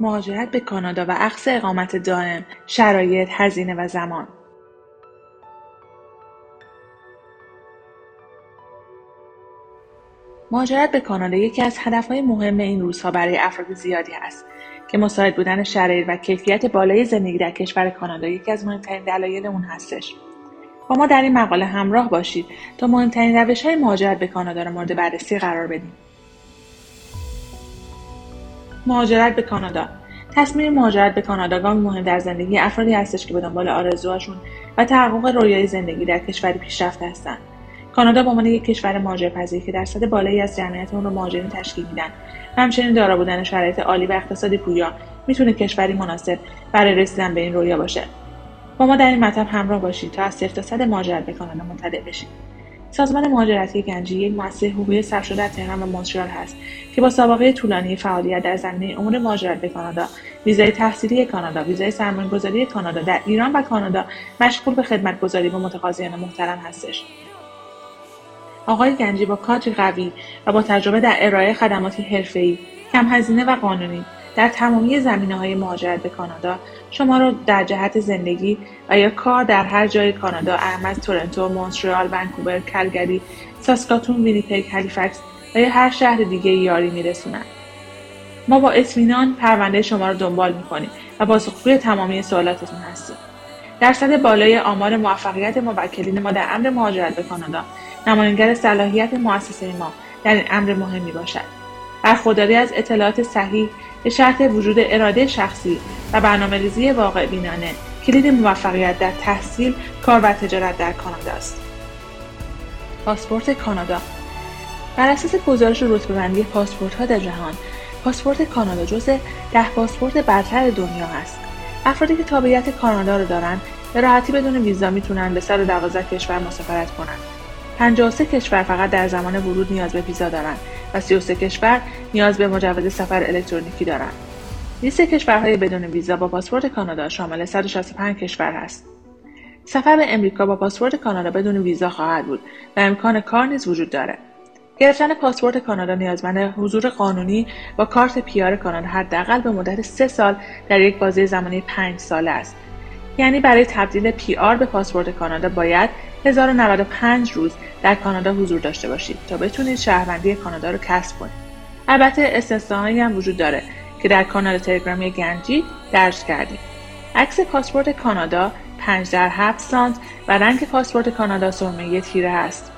مهاجرت به کانادا و اخذ اقامت دائم، شرایط، هزینه و زمان. مهاجرت به کانادا یکی از هدفهای مهم این روزها برای افراد زیادی است که مساعد بودن شرایط و کیفیت بالای زندگی در کشور کانادا یکی از مهمترین دلایل اون هستش. با ما در این مقاله همراه باشید تا مهمترین روش‌های مهاجرت به کانادا را مورد بررسی قرار بدیم. مهاجرت به کانادا. تصمیم مهاجرت به کانادا گامی مهم در زندگی افرادی هستش که به دنبال آرزوهاشون و تحقق رویای زندگی در کشوری پیشرفته هستند. کانادا به عنوان یک کشور مهاجرپذیر که درصد بالایی از جمعیت اون رو مهاجرین تشکیل میدن و همچنین دارا بودن شرایط عالی و اقتصادی پویا میتونه کشوری مناسب برای رسیدن به این رویا باشه. با ما در این مطلب همراه باشید تا از 0 تا 100 مهاجرت به کانادا مطلع بشید. سازمان مهاجرتی گنجی یک مؤسسه حقوقی ثبت شده در تهران و مونترال هست که با سابقه طولانی فعالیت در زمینه امور مهاجرت به کانادا، ویزای تحصیلی کانادا، ویزای سرمایه‌گذاری کانادا در ایران و کانادا مشغول به خدمت‌گزاری به متقاضیان محترم هستش. آقای گنجی با کادری قوی و با تجربه در ارائه خدماتی حرفه‌ای، کم هزینه و قانونی در تمامی زمینه‌های مهاجرت به کانادا شما را در جهت زندگی و یا کار در هر جای کانادا، اهمت، تورنتو، مونترال، ونکوور، کلگری، ساسکاتون، وینیپگ، هالیفکس و یا هر شهر دیگه یاری میرسونند. ما با اطمینان پرونده شما را دنبال می‌کنیم و پاسخگوی تمامی سوالاتتون هستیم. درصد بالای آمار موفقیت موکلین ما در امر مهاجرت به کانادا نمایانگر صلاحیت مؤسسه ما در این امر مهمی باشد. برخورداری از اطلاعات صحیح به شرط وجود اراده شخصی و برنامه‌ریزی واقع بینانه کلید موفقیت در تحصیل، کار و تجارت در کانادا است. پاسپورت کانادا. بر اساس گزارش رتبه‌بندی پاسپورت‌ها در جهان، پاسپورت کانادا جزو 10 پاسپورت برتر دنیا است. افرادی که تابعیت کانادا را دارند به راحتی بدون ویزا میتونن به 112 کشور مسافرت کنند. 53 کشور فقط در زمان ورود نیاز به ویزا دارند و 33 کشور نیاز به مجوز سفر الکترونیکی دارند. لیست کشورهای بدون ویزا با پاسپورت کانادا شامل 165 کشور است. سفر به امریکا با پاسپورت کانادا بدون ویزا خواهد بود و امکان کار نیز وجود دارد. گرفتن پاسپورت کانادا نیازمند حضور قانونی با کارت پی‌آر کانادا حداقل به مدت 3 سال در یک بازه زمانی 5 ساله است. یعنی برای تبدیل پی‌آر به پاسپورت کانادا باید 1095 روز در کانادا حضور داشته باشید تا بتونید شهروندی کانادا رو کسب کنید. البته استثناءایی هم وجود داره که در کانال تلگرامی گنجی درج کردیم. عکس پاسپورت کانادا 5x7 سانت و رنگ پاسپورت کانادا سرمه‌ای تیره است.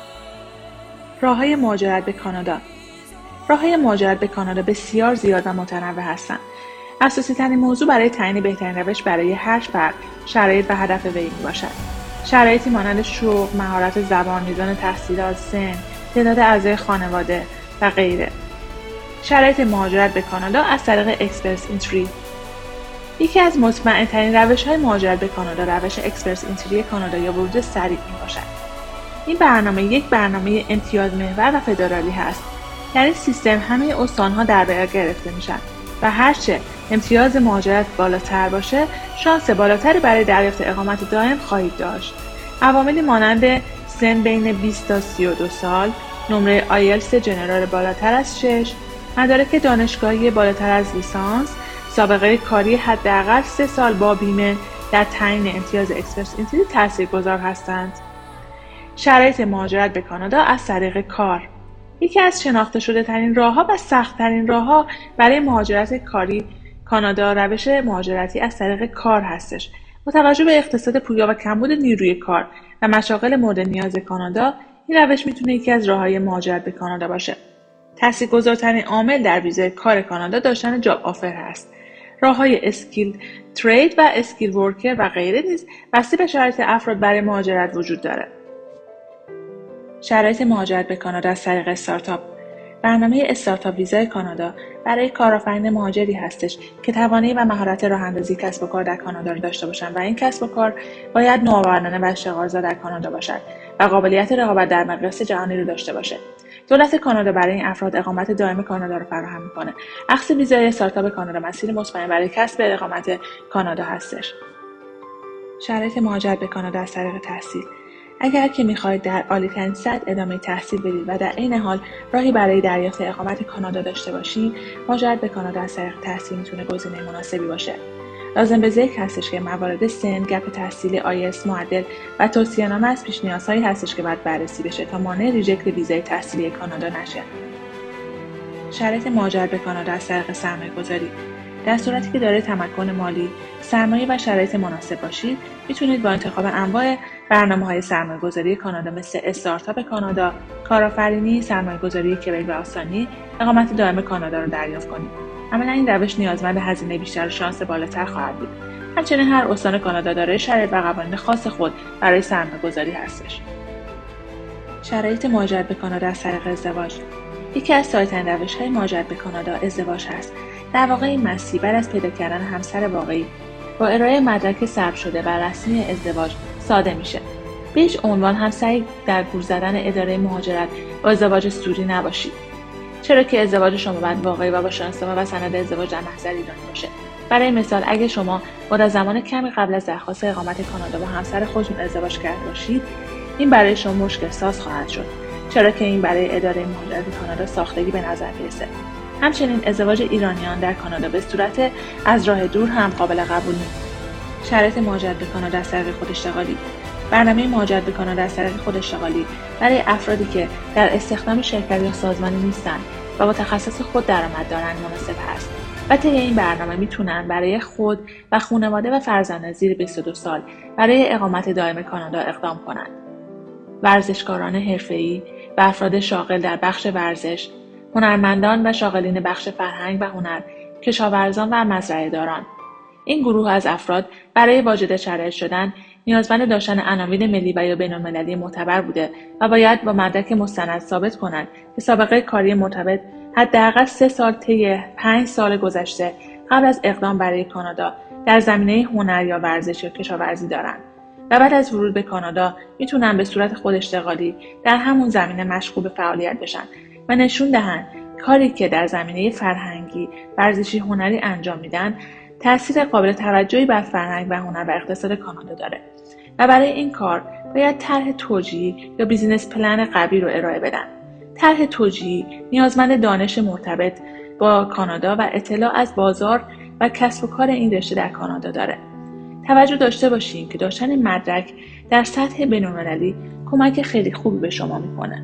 راه‌های مهاجرت به کانادا. راه‌های مهاجرت به کانادا بسیار زیاد و متنوع هستند. اساسی‌ترین موضوع برای تعیین بهترین روش برای هر فرد شرایط و هدف وی میباشد. شرایطی مانند شغل، مهارت زبان، میزان تحصیلات، سن، تعداد اعضای خانواده و غیره. شرایط مهاجرت به کانادا از طریق اکسپرس انتری. یکی از مطمئن‌ترین روش‌های مهاجرت به کانادا روش اکسپرس انتری کانادا یا ورود سریع میباشد. این برنامه یک برنامه امتیاز محور و فدرالی هست. در این سیستم همه استان‌ها در بر گرفته میشن و هرچه امتیاز مهاجرت بالاتر باشه، شانس بالاتری برای دریافت اقامت دائم خواهید داشت. عواملی مانند سن بین 20 تا 32 سال، نمره آیلتس جنرال بالاتر از 6، مدارک دانشگاهی بالاتر از لیسانس، سابقه کاری حداقل 3 سال با بیمه در تعیین امتیاز اکسپرس انتری تاثیرگذار هستند. شرایط مهاجرت به کانادا از طریق کار. یکی از شناخته شده ترین راه‌ها و سخت ترین راه‌ها برای مهاجرت کاری کانادا روش مهاجرتی از طریق کار هستش. با توجه به اقتصاد پویا و کمبود نیروی کار و مشاغل مورد نیاز کانادا، این روش میتونه یکی از راه‌های مهاجرت به کانادا باشه. تاثیرگذارترین عامل در ویزای کار کانادا داشتن جاب آفر هست. راه‌های اسکیل ترید و اسکیل ورکر و غیره نیز بسته به شرایط افراد برای مهاجرت وجود داره. شرایط مهاجرت به کانادا از طریق استارتاپ. برنامه استارتاپ ویزای کانادا برای کارآفرین مهاجری هستش که توانایی و مهارت راه‌اندازی کسب و کار در کانادا را داشته باشند و این کسب و کار باید نوآورانه و اشتغالزا در کانادا باشد و قابلیت رقابت در مقیاس جهانی را داشته باشه. دولت کانادا برای این افراد اقامت دائم کانادا را فراهم می‌کنه. اخذ ویزای استارتاپ کانادا مسیر مطمئن برای کسب اقامت کانادا هستش. شرایط مهاجرت به کانادا از طریق تحصیل. اگر که می‌خواهید در عالی‌ترین سطح ادامه تحصیل بدید و در عین حال راهی برای دریافت اقامت کانادا داشته باشید، مهاجرت به کانادا از طریق تحصیل میتونه گزینه مناسبی باشه. لازم به ذکر هستش که موارد سن، گپ تحصیلی، آیلتس معدل و توصیه‌نامه از پیش نیازهایی هستش که باید بررسی بشه تا مانع ریجکت ویزای تحصیلی کانادا نشه. شرایط مهاجرت به کانادا از طریق سرمایه‌گذاری: در صورتی که دارای تمکن مالی، سرمایه و شرایط مناسب باشید، میتونید با انتخاب انواع برنامه‌های سرمایه‌گذاری کانادا مثل استارتاپ کانادا، کارآفرینی، سرمایه‌گذاری کبک و آسانی، اقامت دائم کانادا رو دریافت کنید. عملاً این روش نیازمند هزینه بیشتر و شانس بالاتر خواهد بود. همچنین هر استان کانادا دارای شرایط و قوانین خاص خود برای سرمایه‌گذاری هستش. شرایط مهاجرت به کانادا از طریق ازدواج: یکی از سایه‌ترین روش‌های مهاجرت به کانادا ازدواج هست. در واقع این مسیر بعد از پیدا کردن همسر واقعی با ارائه مدرک ثبت شده و رسمی ازدواج ساده میشه. به هیچ عنوان هم سعی در گول زدن اداره مهاجرت با ازدواج سوری نباشید. چرا که ازدواج شما باید واقعی و با شناسنامه و سند ازدواج در محضر ایرانی باشه. برای مثال اگه شما بعد زمان کمی قبل از درخواست اقامت کانادا با همسر خودتون ازدواج کرده باشید، این برای شما مشکل ساز خواهد شد. چرا که این برای اداره مهاجرت کانادا ساختگی به نظر میرسه. همچنین ازدواج ایرانیان در کانادا به صورت از راه دور هم قابل قبول نیست. شرایط مهاجرت به کانادا از طریق خوداشتغالی: برنامه مهاجرت به کانادا از طریق خوداشتغالی برای افرادی که در استخدام شرکت یا سازمانی نیستند و با تخصص خود درآمد دارند مناسب است. و طی این برنامه میتونن برای خود و خانواده و فرزندان زیر 22 سال برای اقامت دائم کانادا اقدام کنند. ورزشکاران حرفه‌ای و افراد شاغل در بخش ورزش، هنرمندان و شاغلین بخش فرهنگ و هنر، کشاورزان و مزرعه‌داران. این گروه از افراد برای واجد شرایط شدن نیازمند داشتن عناوین ملی و یا بین‌المللی معتبر بوده و باید با مدرک مستند ثابت کنند که سابقه کاری مرتبط حداقل 3 سال طی 5 سال گذشته قبل از اقدام برای کانادا در زمینه هنر یا ورزش یا کشاورزی دارند و بعد از ورود به کانادا میتونن به صورت خوداشتغالی در همون زمینه مشغول به فعالیت بشن و نشون دهن کاری که در زمینه فرهنگی، ورزشی، هنری انجام میدن تأثیر قابل توجهی بر فرهنگ و هنر و اقتصاد کانادا داره و برای این کار باید طرح توجیهی یا بیزینس پلن قوی رو ارائه بدن. طرح توجیهی نیازمند دانش مرتبط با کانادا و اطلاع از بازار و کسب و کار این رشته در کانادا داره. توجه داشته باشین که داشتن این مدرک در سطح بین‌المللی کمک خیلی خوبی به شما میکنه.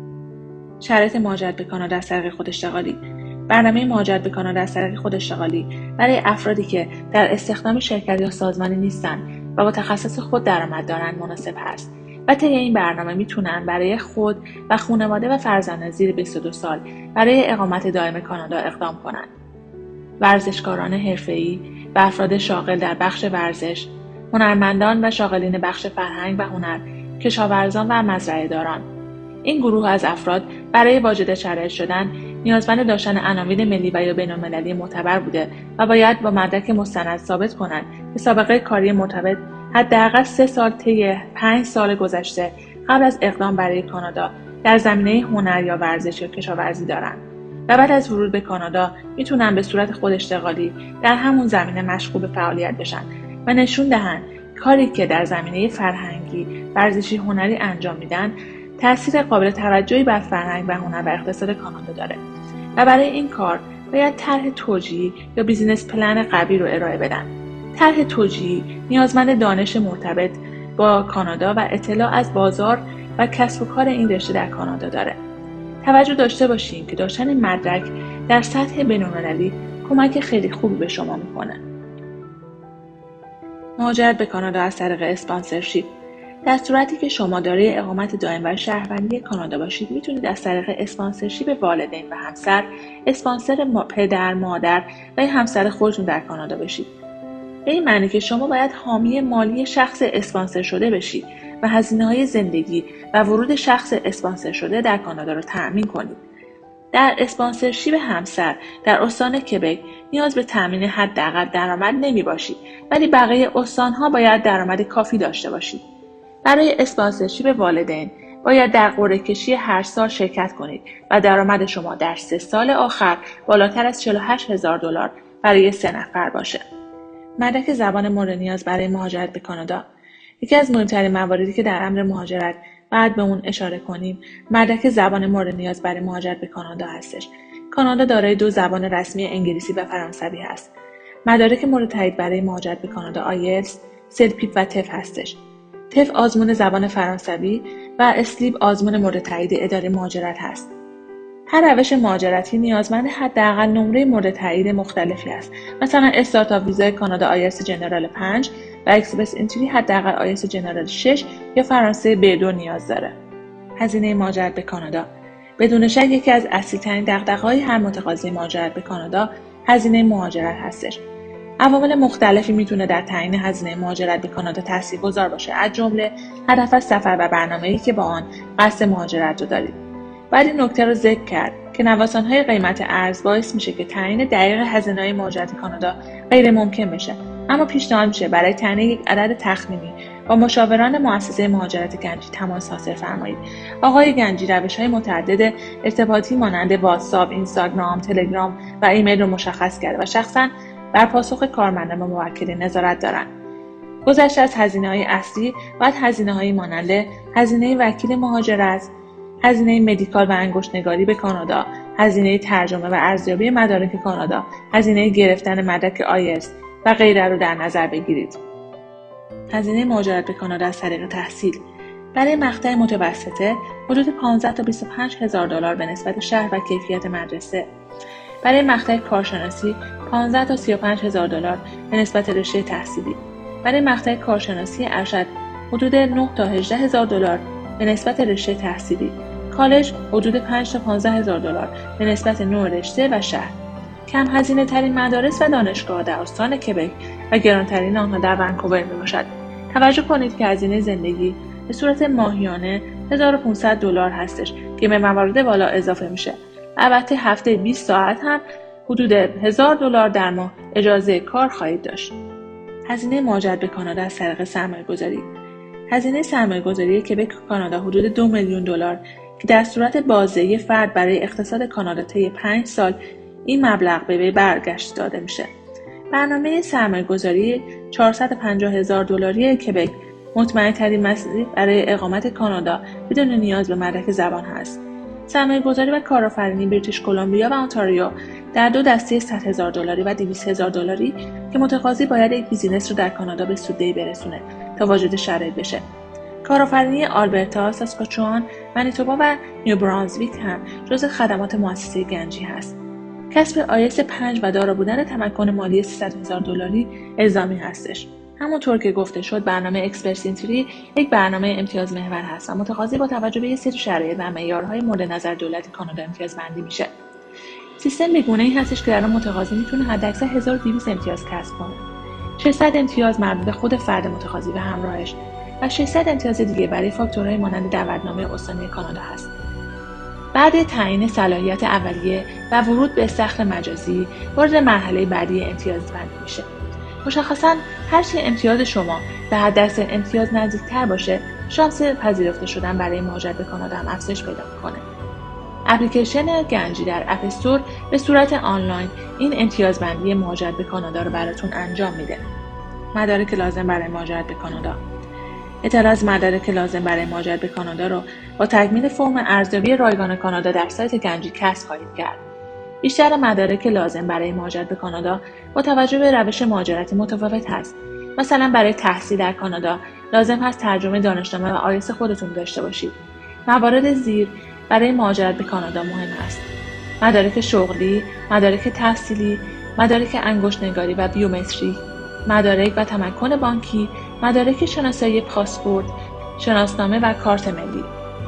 شرایط مهاجرت به کانادا از طریق خوداشتغالی: برنامه مهاجرت به کانادا از طریق خوداشتغالی برای افرادی که در استخدام شرکت یا سازمانی نیستن و با تخصص خود درآمد دارند مناسب است. و طی این برنامه میتونن برای خود و خانواده و فرزندان زیر 22 سال برای اقامت دائم کانادا اقدام کنند. ورزشکاران حرفه‌ای و افراد شاغل در بخش ورزش، هنرمندان و شاغلین بخش فرهنگ و هنر، کشاورزان و مزرعه‌داران. این گروه از افراد برای واجد شرایط شدن نیازمند داشتن عناوین ملی و یا بین‌المللی معتبر بوده و باید با مدرک مستند ثابت کنند که سابقه کاری مرتبط حداقل 3 سال طی 5 سال گذشته قبل از اقدام برای کانادا در زمینه هنر یا ورزش یا کشاورزی دارند و بعد از ورود به کانادا میتونن به صورت خوداشتغالی در همون زمینه مشغول به فعالیت بشن و نشون دهن کاری که در زمینه فرهنگی، ورزشی، هنری انجام میدن تأثیر قابل توجهی بر فرهنگ و هنر و اقتصاد کانادا داره و برای این کار باید طرح توجیهی یا بیزینس پلن قوی رو ارائه بدن. طرح توجیهی نیازمند دانش مرتبط با کانادا و اطلاع از بازار و کسب و کار این رشته در کانادا داره. توجه داشته باشین که داشتن این مدرک در سطح بین‌المللی کمک خیلی خوبی به شما میکنه. مهاجرت به کانادا از طریق اسپانسرشیپ: در صورتی که شما دارای اقامت دائم و شهروندی کانادا باشید، میتونید از طریق اسپانسرشیپ والدین و همسر، اسپانسر پدر، مادر و همسر خودتون در کانادا بشید. به این معنی که شما باید حامی مالی شخص اسپانسر شده بشید و هزینه‌های زندگی و ورود شخص اسپانسر شده در کانادا رو تأمین کنید. در اسپانسرشیپ همسر در استان کبک نیاز به تأمین حداقل درآمد نمی‌باشید، ولی بقیه استان‌ها باید درآمد کافی داشته باشید. برای اسپانسرشیپ والدین باید در قرعه‌کشی هر سال شرکت کنید و درآمد شما در 3 سال آخر بالاتر از $48,000 برای 3 نفر باشه. مدرک زبان مورد نیاز برای مهاجرت به کانادا: یکی از مهمترین مواردی که در امر مهاجرت باید به اون اشاره کنیم، مدرک زبان مورد نیاز برای مهاجرت به کانادا هستش. کانادا دارای 2 زبان رسمی انگلیسی و فرانسوی هست. مدارک مورد تایید برای مهاجرت به کانادا آیلتس، سلپیپ و تف هستش. تف آزمون زبان فرانسوی و اسلیپ آزمون مورد تایید اداره مهاجرت هست. هر روش مهاجرتی نیازمند حداقل نمره مورد تایید مختلفی است. مثلا استارتاپ ویزای کانادا آیلتس جنرال 5 و اکسپرس انتری حداقل آیلتس جنرال 6 یا فرانسه B2 نیاز داره. هزینه مهاجرت به کانادا بدون شک یکی از اصلی‌ترین دغدغه‌های هر متقاضی مهاجرت به کانادا هزینه مهاجرت هستش. عوامل مختلفی میتونه در تعیین هزینه مهاجرت به کانادا تاثیرگذار باشه، از جمله هدف از سفر و برنامه‌ای که با آن قصد مهاجرت رو دارید. باید این نکته رو ذکر کرد که نوسان‌های قیمت ارز باعث میشه که تعیین دقیق هزینه‌های مهاجرت کانادا غیر ممکن بشه، اما پیشنهاد میشه برای تعیین یک عدد تخمینی با مشاوران مؤسسه مهاجرت گنجی تماس حاصل فرمایید. آقای گنجی روش‌های متعدد ارتباطی مانند واتساپ، اینستاگرام، تلگرام و ایمیل رو مشخص کرده و شخصاً بر پاسخ کارمندان و موکلین نظارت دارند. گذشته از هزینه‌های اصلی، باید هزینه‌هایی مانند هزینه وکیل مهاجرت، هزینه مدیکال و انگشت‌نگاری به کانادا، هزینه ترجمه و ارزیابی مدارک کانادا، هزینه گرفتن مدرک آیلتس و غیره رو در نظر بگیرید. هزینه مهاجرت به کانادا از طریق تحصیل برای مقطع متوسطه حدود 15 تا 25 هزار دلار به نسبت شهر و کیفیت مدرسه. برای مقطع کارشناسی 15 تا 35 هزار دلار به نسبت رشته تحصیلی. برای مقطع کارشناسی ارشد حدود 9 تا 18 هزار دلار به نسبت رشته تحصیلی. کالج حدود 5 تا 15 هزار دلار به نسبت نوع رشته و شهر. کم هزینه ترین مدارس و دانشگاه در استان کبک و گرانترین آنها در ونکوور می باشد. توجه کنید که هزینه زندگی به صورت ماهیانه 1500 دلار هستش که به موارد بالا اضافه میشه. البته هفته 20 ساعت هم حدود 1000 دلار در ماه اجازه کار خواهید داشت. هزینه مهاجرت به کانادا از طریق سرمایه‌گذاری. هزینه سرمایه‌گذاری کبک کانادا حدود 2 میلیون دلار که در صورت بازدهی فرد برای اقتصاد کانادا طی 5 سال این مبلغ به وی برگشت داده میشه. برنامه سرمایه‌گذاری 450 هزار دلاری کبک مطمئن‌ترین مسیر برای اقامت کانادا بدون نیاز به مدرک زبان هست. سرمایه‌گذاری و کارآفرینی بریتیش کلمبیا و انتاریو در 2 دسته 100 هزار دلاری و 200 هزار دلاری که متقاضی باید یک بیزینس رو در کانادا به سوددهی برسونه تا واجد شرایط بشه. کارآفرینی آلبرتا، ساسکاچوان، منیتوبا و نیو برانزویک هم جزو خدمات مؤسسه گنجی هست. کسب آیلتس 5 و دارا بودن تمکن مالی 300 هزار دلاری الزامی هستش. همونطور که گفته شد، برنامه اکسپرس انتری یک برنامه امتیاز محور هست و متقاضی با توجه به یک سری شرایط و معیارهای مورد نظر دولت کانادا امتیاز بندی میشه. سیستم بهگونه‌ای هستش که در آن متقاضی میتونه حداکثر 1200 امتیاز کسب کنه. 600 امتیاز مربوط به خود فرد متقاضی و همراهش و 600 امتیاز دیگه برای فاکتورهای مانند دعوتنامه استانی کانادا هست. بعد تعیین صلاحیت اولیه و ورود به استخر مجازی، وارد مرحله بعدی امتیاز بندی میشه. مشخصاً هرچی امتیاز شما به حداکثر امتیاز نزدیکتر باشه، شانس پذیرفته شدن برای مهاجرت به کانادا هم افزایش پیدا میکنه. اپلیکیشن گنجی در اپ استور به صورت آنلاین این امتیازبندی مهاجرت به کانادا رو براتون انجام میده. مدارک لازم برای مهاجرت به کانادا. اطلاع از مدارک لازم برای مهاجرت به کانادا رو با تکمیل فرم ارزیابی رایگان کانادا در سایت گنجی کسب خواهید کرد. بیشتر مدارک لازم برای مهاجرت به کانادا با توجه به روش مهاجرتی متفاوت هست. مثلا برای تحصیل در کانادا لازم هست ترجمه دانشنامه و آیلتس خودتون داشته باشید. موارد زیر برای مهاجرت به کانادا مهم است: مدارک شغلی، مدارک تحصیلی، مدارک انگشت‌نگاری و بیومتریک، مدارک و تمکن بانکی، مدارک شناسایی پاسپورت، شناسنامه و کارت ملی.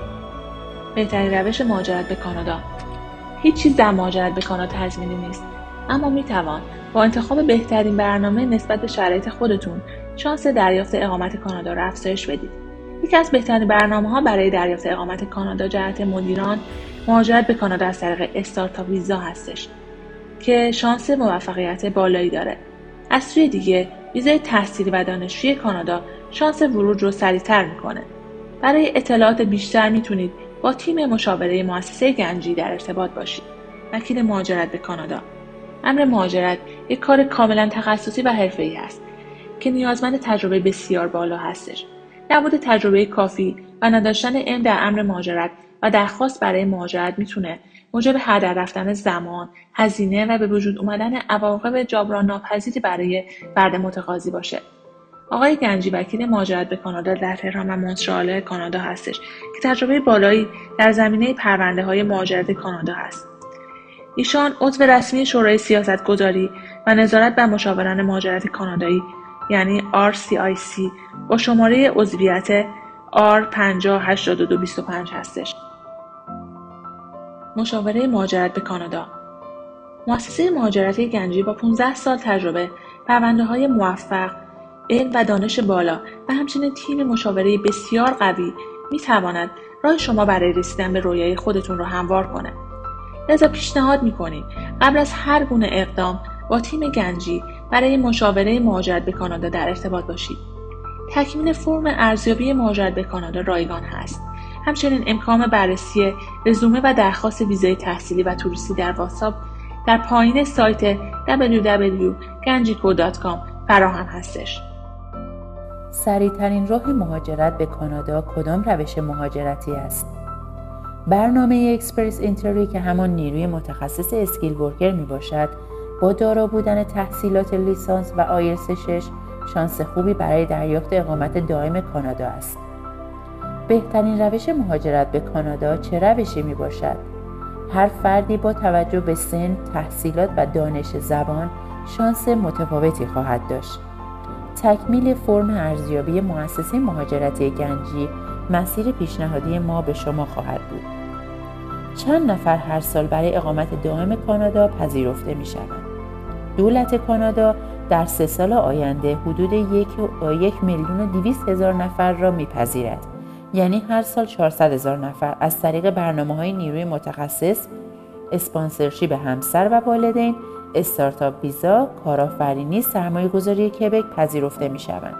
بهترین روش مهاجرت به کانادا. هیچ چیز در مهاجرت به کانادا تضمینی نیست، اما میتوان با انتخاب بهترین برنامه نسبت به شرایط خودتون شانس دریافت اقامت کانادا را افزایش بدید. یکی از بهترین برنامه‌ها برای دریافت اقامت کانادا جهت مدیران مهاجرت به کانادا از طریق استارتاپ ویزا هستش که شانس موفقیت بالایی داره. از سوی دیگه ویزای تحصیلی و دانشجویی کانادا شانس ورود رو سریع‌تر میکنه. برای اطلاعات بیشتر میتونید با تیم مشاوره مؤسسه گنجی در ارتباط باشید. وکیل مهاجرت به کانادا. امر مهاجرت یک کار کاملا تخصصی و حرفه‌ای است که نیازمند تجربه بسیار بالا هستش. نبود تجربه کافی و نداشتن علم در امر مهاجرت و درخواست برای مهاجرت میتونه موجب هدر رفتن زمان، هزینه و به وجود اومدن عواقب جبران ناپذیری برای فرد متقاضی باشه. آقای گنجی وکیل مهاجرت به کانادا در تهران و مونترال کانادا هستش که تجربه بالایی در زمینه پرونده‌های مهاجرت کانادا هست. ایشان عضو رسمی شورای سیاستگذاری و نظارت بر مشاوران مهاجرت کانادایی یعنی RCIC با شماره عضویت R508225 هستش. مشاوره مهاجرت به کانادا. مؤسسه مهاجرتی گنجی با 15 سال تجربه، پرونده‌های موفق، علم و دانش بالا و همچنین تیم مشاوره بسیار قوی می‌تواند راه شما برای رسیدن به رویای خودتون رو هموار کنه. لذا پیشنهاد می‌کنیم قبل از هر گونه اقدام با تیم گنجی برای مشاوره مهاجرت به کانادا در ارتباط باشید. تکمیل فرم ارزیابی مهاجرت به کانادا رایگان هست. همچنین امکان بررسی رزومه و درخواست ویزای تحصیلی و توریستی در واتساپ در پایین سایت www.ganjico.com فراهم هستش. سریع‌ترین راه مهاجرت به کانادا کدام روش مهاجرتی است؟ برنامه اکسپرس اینتری که همان نیروی متخصص اسکیل ورکر می باشد، با دارا بودن تحصیلات لیسانس و آیلتس 6 شانس خوبی برای دریافت اقامت دائم کانادا است. بهترین روش مهاجرت به کانادا چه روشی می باشد؟ هر فردی با توجه به سن، تحصیلات و دانش زبان شانس متفاوتی خواهد داشت. تکمیل فرم ارزیابی مؤسسه مهاجرتی گنجی مسیر پیشنهادی ما به شما خواهد بود. چند نفر هر سال برای اقامت دائم کانادا پذیرفته می شوند؟ دولت کانادا در 3 سال آینده حدود 1,200,000 نفر را میپذیرد. یعنی هر سال 400,000 نفر از طریق برنامه‌های نیروی متخصص، اسپانسرشیپ همسر و والدین، استارتاپ ویزا، کارآفرینی، سرمایه‌گذاری کبک پذیرفته می‌شوند.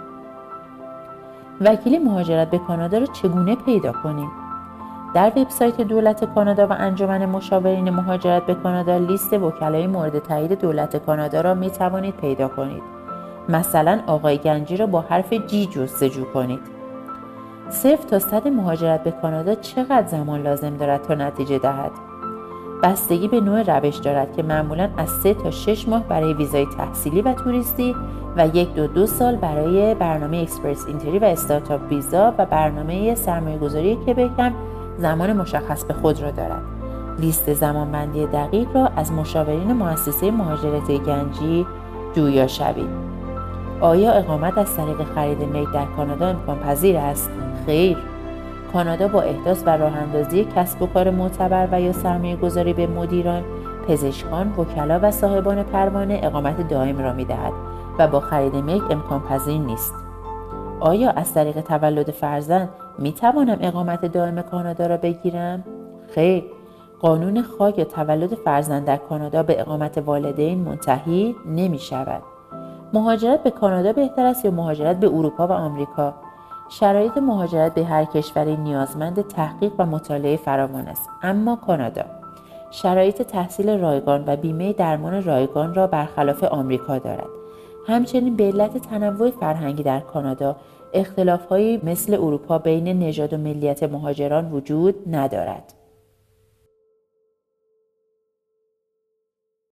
وکیل مهاجرت به کانادا را چگونه پیدا کنیم؟ در وبسایت دولت کانادا و انجمن مشاورین مهاجرت به کانادا لیست وکلای مورد تایید دولت کانادا را می توانید پیدا کنید. مثلا آقای گنجی را با حرف جی جستجو کنید. 0 تا 100 مهاجرت به کانادا چقدر زمان لازم دارد تا نتیجه دهد؟ بستگی به نوع روش دارد که معمولا از 3 تا 6 ماه برای ویزای تحصیلی و توریستی و 1 تا 2 سال برای برنامه اکسپرس اینتری و استارتاپ ویزا و برنامه سرمایه‌گذاری کبک هم زمان مشخص به خود را دارد. لیست زمانبندی دقیق را از مشاورین مؤسسه مهاجرت گنجی جویا شوید. آیا اقامت از طریق خرید میل در کانادا امکان پذیر است؟ خیر. کانادا با احداث و راه‌اندازی کسب و کار معتبر و یا سرمایه‌گذاری به مدیران، پزشکان، وکلا و صاحبان پروانه اقامت دائم را می‌دهد و با خرید میل امکان پذیر نیست. آیا از طریق تولد فرزند می توانم اقامت دائم کانادا را بگیرم؟ خیر. قانون خاک یا تولد فرزند در کانادا به اقامت والدین منتهی نمی شود. مهاجرت به کانادا بهتر است یا مهاجرت به اروپا و آمریکا؟ شرایط مهاجرت به هر کشوری نیازمند تحقیق و مطالعه فراوان است. اما کانادا شرایط تحصیل رایگان و بیمه درمان رایگان را برخلاف آمریکا دارد. همچنین به علت تنوع فرهنگی در کانادا اختلاف‌هایی مثل اروپا بین نژاد و ملیت مهاجران وجود ندارد.